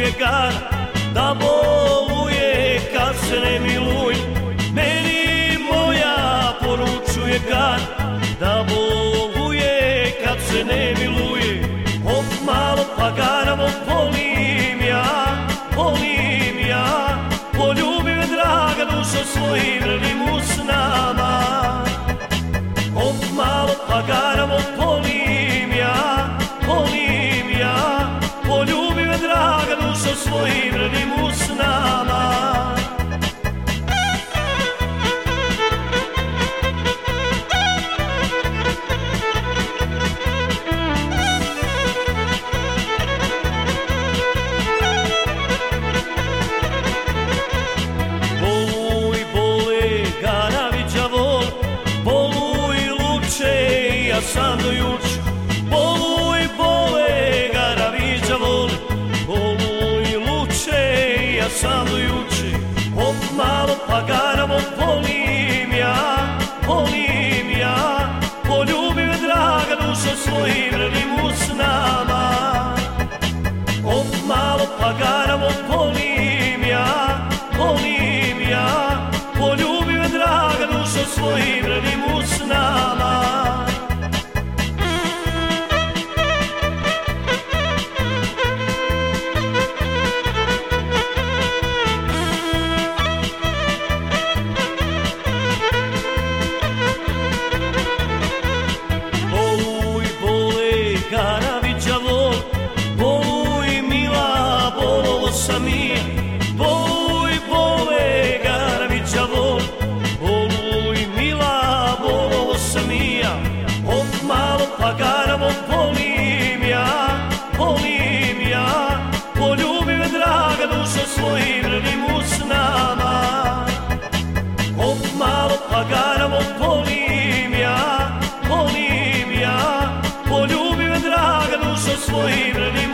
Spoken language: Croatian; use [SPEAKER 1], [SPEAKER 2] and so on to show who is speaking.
[SPEAKER 1] poručuje kad da boluje kad se ne miluje. Meni moja poručuje kad da boluje kad se ne miluje. Hop malo pa garamo volim ja, poljubi me draga dušo svojim vrlim usnama. Hop malo pa garamo volim ja, poljubi me draga dušo svojim vrlim usnama. Ja sam do juče, bole, Garavića voli, boluj luče, ja sam do juče. Hop malo pa garamo volim ja, poljubi me draga dušo svojim vrlim usnama. Hop malo pa garamo volim ja, poljubi me draga dušo svojim vrlim usnama. Garavića vol, boluj mila, bolovo sam i ja. Bole, Garavića vol, boluj mila, bolovo sam i ja. Hop malo pa garamo volim ja, poljubi me draga dušo svojim vrlim usnama. Hop malo pa garamo volim ja, poljubi me draga dušo svojim vrlim